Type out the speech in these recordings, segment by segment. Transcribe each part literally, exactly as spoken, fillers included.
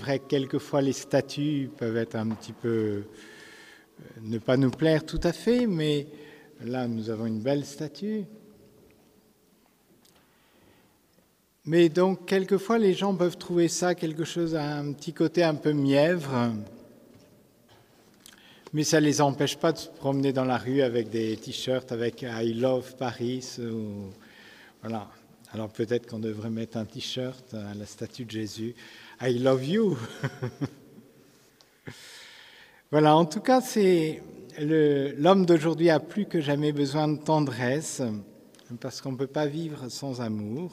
vrai que quelquefois les statues peuvent être un petit peu, euh, ne pas nous plaire tout à fait, mais là nous avons une belle statue. Mais donc quelquefois les gens peuvent trouver ça quelque chose à un petit côté un peu mièvre, mais ça ne les empêche pas de se promener dans la rue avec des t-shirts avec I love Paris ou voilà. Alors peut-être qu'on devrait mettre un t-shirt à la statue de Jésus. I love you. Voilà, en tout cas, c'est le, l'homme d'aujourd'hui a plus que jamais besoin de tendresse, parce qu'on ne peut pas vivre sans amour.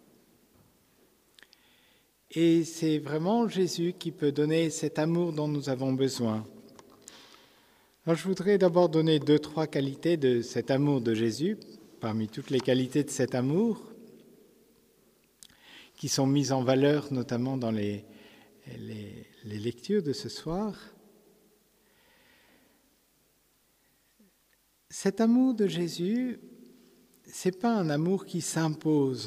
Et c'est vraiment Jésus qui peut donner cet amour dont nous avons besoin. Alors je voudrais d'abord donner deux, trois qualités de cet amour de Jésus, parmi toutes les qualités de cet amour, qui sont mises en valeur notamment dans les, les, les lectures de ce soir. Cet amour de Jésus, ce n'est pas un amour qui s'impose.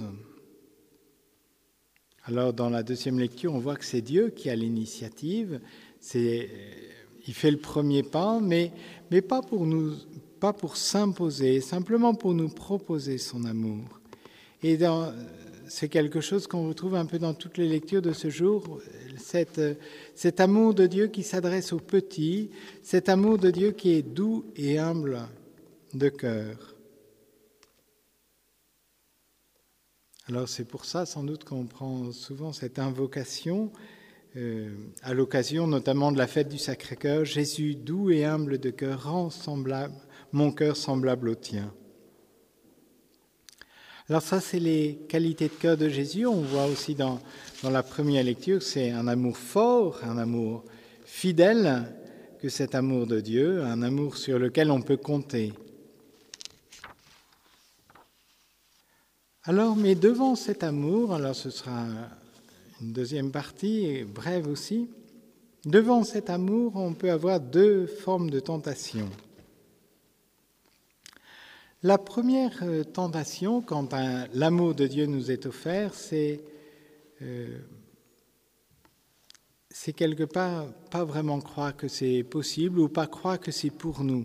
Alors dans la deuxième lecture, on voit que c'est Dieu qui a l'initiative, c'est, il fait le premier pas, mais, mais pas pour nous, pas pour s'imposer, simplement pour nous proposer son amour. Et dans, c'est quelque chose qu'on retrouve un peu dans toutes les lectures de ce jour, cette, cet amour de Dieu qui s'adresse aux petits, cet amour de Dieu qui est doux et humble de cœur. Alors c'est pour ça sans doute qu'on prend souvent cette invocation euh, à l'occasion notamment de la fête du Sacré-Cœur. Jésus, doux et humble de cœur, rend semblable, mon cœur semblable au tien. Alors ça, c'est les qualités de cœur de Jésus. On voit aussi dans, dans la première lecture, c'est un amour fort, un amour fidèle que cet amour de Dieu, un amour sur lequel on peut compter. Alors, mais devant cet amour, alors ce sera une deuxième partie, brève aussi, devant cet amour, on peut avoir deux formes de tentation. La première tentation, quand un, l'amour de Dieu nous est offert, c'est, euh, c'est quelque part pas vraiment croire que c'est possible ou pas croire que c'est pour nous.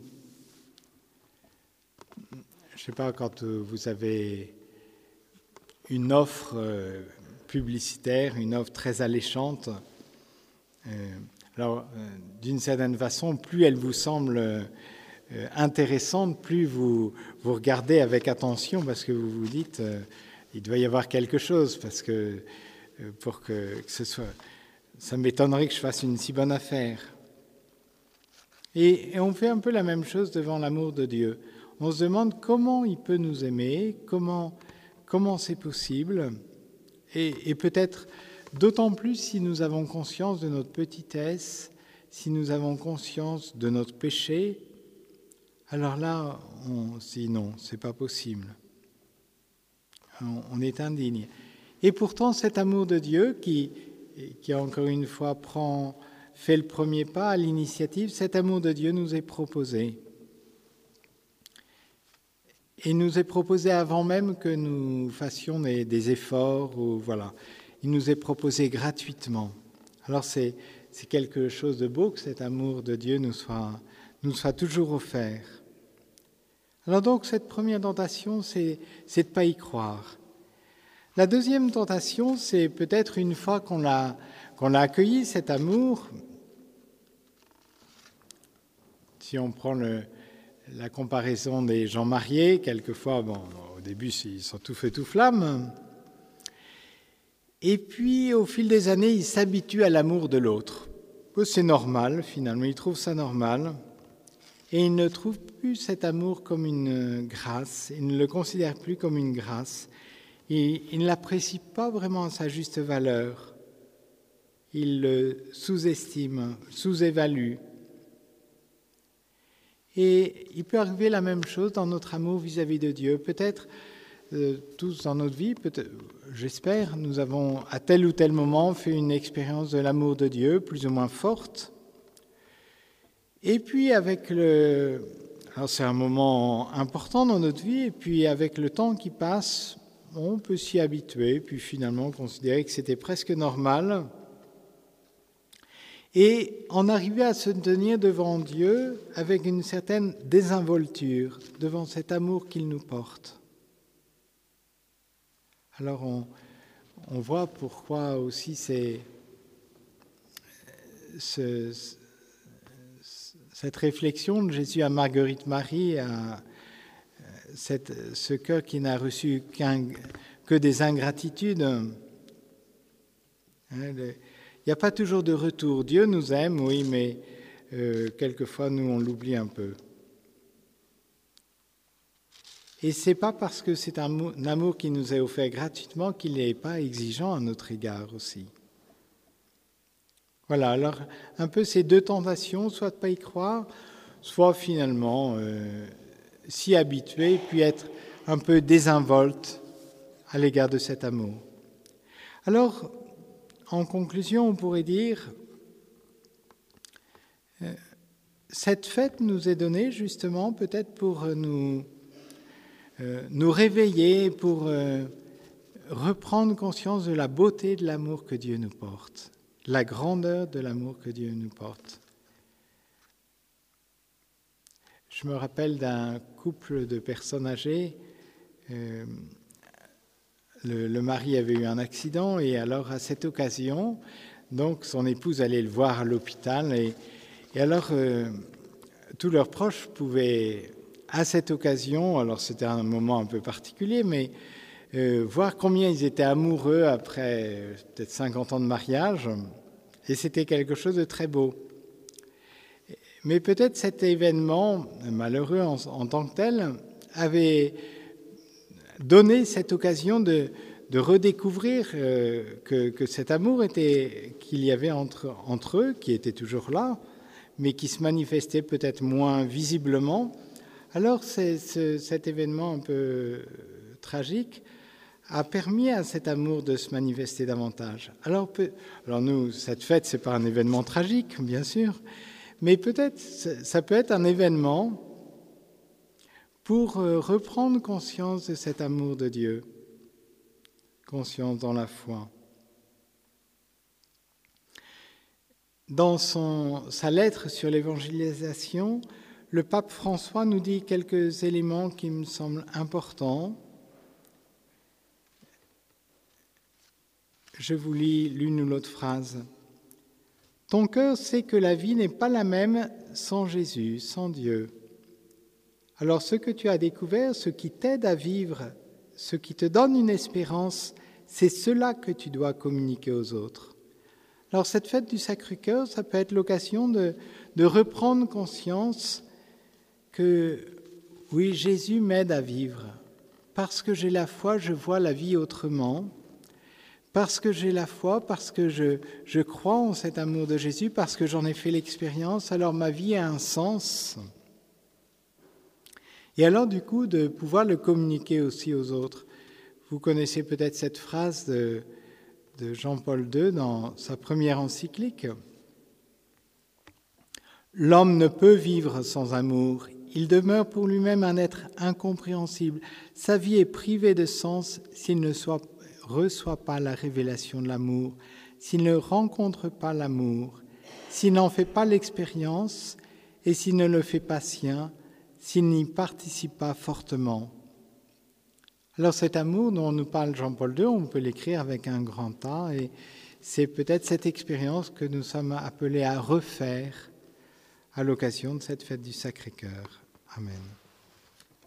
Je ne sais pas, quand vous avez une offre euh, publicitaire, une offre très alléchante, euh, alors euh, d'une certaine façon, plus elle vous semble euh, intéressante, plus vous, vous regardez avec attention parce que vous vous dites euh, il doit y avoir quelque chose, parce que euh, pour que, que ce soit, ça m'étonnerait que je fasse une si bonne affaire. Et, et on fait un peu la même chose devant l'amour de Dieu. On se demande comment il peut nous aimer, comment Comment c'est possible, et, et peut-être d'autant plus si nous avons conscience de notre petitesse, si nous avons conscience de notre péché, alors là, on se dit non, c'est pas possible. On, on est indigne. Et pourtant, cet amour de Dieu qui, qui encore une fois prend, fait le premier pas à l'initiative, cet amour de Dieu nous est proposé. Et nous est proposé avant même que nous fassions des, des efforts, ou voilà. Il nous est proposé gratuitement. Alors c'est, c'est quelque chose de beau que cet amour de Dieu nous soit, nous soit toujours offert. Alors donc cette première tentation, c'est, c'est de ne pas y croire. La deuxième tentation, c'est peut-être une fois qu'on l'a, qu'on l'a accueilli, cet amour, si on prend le... la comparaison des gens mariés, quelquefois, bon, au début, ils sont tout feu, tout flamme. Et puis, au fil des années, ils s'habituent à l'amour de l'autre. C'est normal, finalement, ils trouvent ça normal. Et ils ne trouvent plus cet amour comme une grâce, ils ne le considèrent plus comme une grâce. Et ils ne l'apprécient pas vraiment à sa juste valeur. Ils le sous-estiment, sous-évaluent. Et il peut arriver la même chose dans notre amour vis-à-vis de Dieu. Peut-être, euh, tous dans notre vie, peut-être, j'espère, nous avons à tel ou tel moment fait une expérience de l'amour de Dieu, plus ou moins forte. Et puis avec le... Alors c'est un moment important dans notre vie, et puis avec le temps qui passe, on peut s'y habituer, puis finalement considérer que c'était presque normal. et en arriver à se tenir devant Dieu avec une certaine désinvolture devant cet amour qu'il nous porte. Alors on, on voit pourquoi aussi c'est, ce, cette réflexion de Jésus à Marguerite Marie, à cette, ce cœur qui n'a reçu qu'un, que des ingratitudes. Hein, le, Il n'y a pas toujours de retour. Dieu nous aime, oui, mais euh, quelquefois, nous, on l'oublie un peu. Et ce n'est pas parce que c'est un, un amour qui nous est offert gratuitement qu'il n'est pas exigeant à notre égard aussi. Voilà, alors un peu ces deux tentations, soit de ne pas y croire, soit finalement euh, s'y habituer, puis être un peu désinvolte à l'égard de cet amour. Alors, en conclusion, on pourrait dire, euh, cette fête nous est donnée justement peut-être pour nous, euh, nous réveiller, pour euh, reprendre conscience de la beauté de l'amour que Dieu nous porte, la grandeur de l'amour que Dieu nous porte. Je me rappelle d'un couple de personnes âgées. Euh, Le, le mari avait eu un accident et alors à cette occasion, donc son épouse allait le voir à l'hôpital et, et alors euh, tous leurs proches pouvaient à cette occasion, alors c'était un moment un peu particulier, mais euh, voir combien ils étaient amoureux après peut-être cinquante ans de mariage, et c'était quelque chose de très beau. Mais peut-être cet événement, malheureux en, en tant que tel, avait donné cette occasion de, de redécouvrir euh, que, que cet amour était, qu'il y avait entre, entre eux, qui était toujours là, mais qui se manifestait peut-être moins visiblement. Alors c'est, c'est, cet événement un peu tragique a permis à cet amour de se manifester davantage. Alors, peut, alors nous, cette fête, ce n'est pas un événement tragique, bien sûr, mais peut-être ça peut être un événement pour reprendre conscience de cet amour de Dieu, conscience dans la foi. Dans son, sa lettre sur l'évangélisation, le pape François nous dit quelques éléments qui me semblent importants. Je vous lis l'une ou l'autre phrase. « Ton cœur sait que la vie n'est pas la même sans Jésus, sans Dieu. Alors ce que tu as découvert, ce qui t'aide à vivre, ce qui te donne une espérance, c'est cela que tu dois communiquer aux autres. » Alors cette fête du Sacré-Cœur, ça peut être l'occasion de, de reprendre conscience que, oui, Jésus m'aide à vivre. Parce que j'ai la foi, je vois la vie autrement. Parce que j'ai la foi, parce que je, je crois en cet amour de Jésus, parce que j'en ai fait l'expérience, alors ma vie a un sens. Et alors, du coup, de pouvoir le communiquer aussi aux autres. Vous connaissez peut-être cette phrase de, de Jean-Paul deux dans sa première encyclique. « L'homme ne peut vivre sans amour. Il demeure pour lui-même un être incompréhensible. Sa vie est privée de sens s'il ne soit, reçoit pas la révélation de l'amour, s'il ne rencontre pas l'amour, s'il n'en fait pas l'expérience et s'il ne le fait pas sien, s'il n'y participe pas fortement. » Alors cet amour dont nous parle Jean-Paul deux, on peut l'écrire avec un grand A, et c'est peut-être cette expérience que nous sommes appelés à refaire à l'occasion de cette fête du Sacré-Cœur. Amen.